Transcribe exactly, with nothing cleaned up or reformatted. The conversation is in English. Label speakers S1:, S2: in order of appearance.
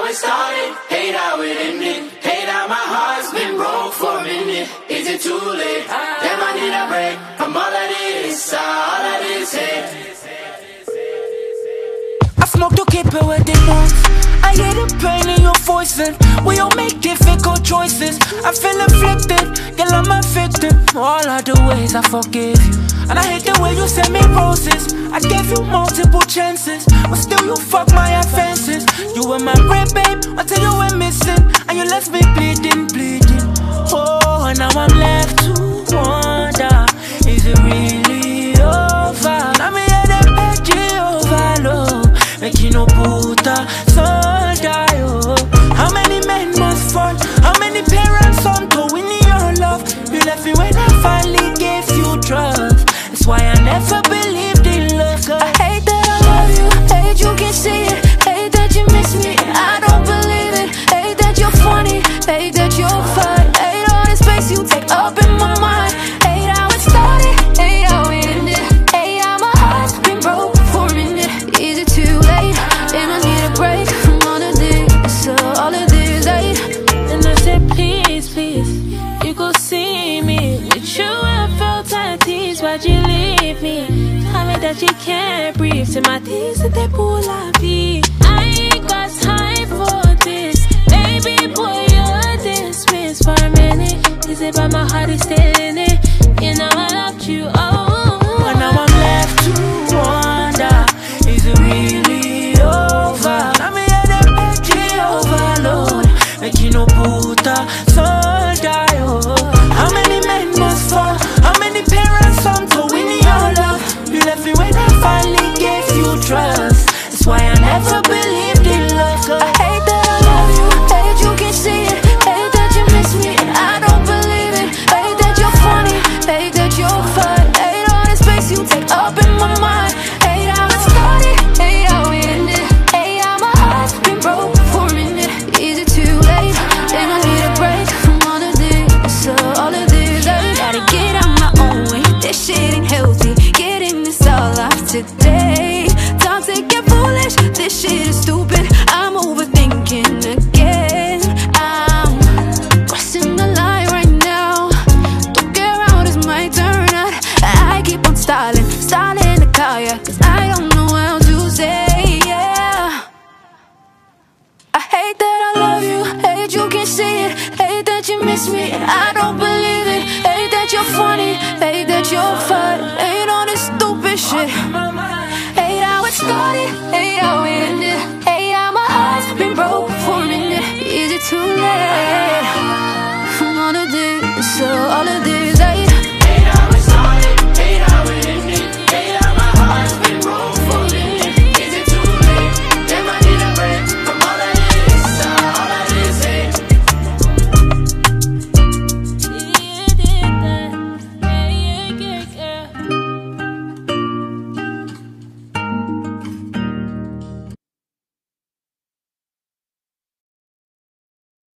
S1: how it started, hate how it ended. Hate how my heart's been broke for a minute. Is it too late? Damn, I need a break from all of this, all of this hate.
S2: I smoke to keep it where they want. I hear the pain in your voice and we all make difficult choices. I feel afflicted, girl, I'm a victim. All of the ways I forgive you, and I hate the way you send me roses. I gave you multiple chances, but still you fuck my offenses. You were my great babe until you went missing, and you left me bleeding, bleeding. Oh, and now I'm left to wonder, is it really over? Now me hear them beg you overload, make you no puta, so die, oh. How many men must fall? How many parents on to win your love? You left me when I finally gave you trust. That's why I never believed in love.
S3: I hate that I love you, hate you can see it. Hate that you miss me, I don't believe it. Hate that you're funny, hate that you're fine. Hate all the space you take up in my mind. Hate how it started, hate how it ended. Hate how my heart's been broke for a minute. Is it too late? And I need a break from all of this, so all of this hate.
S4: And I said please, please, you go see me. With you I felt at ease, why'd you leave me? Tell me that you can't breathe. To my teeth, c'était pour la vie. I ain't got time for this. Baby boy, you're dismissed for a minute. Is it by my heart is still in it? You know I loved you, oh.
S2: And now I'm left to wonder, is it really over? Now me hear them beg you overload, make you no puta, so die, oh. How many men must fall? How many parents on to win your love? You left me when I finally gave you trust. That's why I never believed in love.
S3: I hate that I love you, hate you can see it. Hate that you miss me, I don't believe it. Hate that you're funny, hate that you're fine. Hate all the space you take up in my mind. Hate how it started, hate how it ended. Hate how my heart's been broke for a minute. Is it too late? Then I need a break from all of this, so all of this I gotta get out my own way. This shit ain't healthy, getting this all off today. Toxic and foolish, this shit is stupid. I'm overthinking again. I'm crossing the line right now. Don't care out, it's my turn. I keep on stalling, stalling the car, yeah, cause I don't know how to say, yeah. I hate that I love you, hate you can see it. Hate that you miss me, I don't believe it. Hate that you're funny, hate that you're fine. Hate all this stupid shit. Hate how it started, hate how it ended.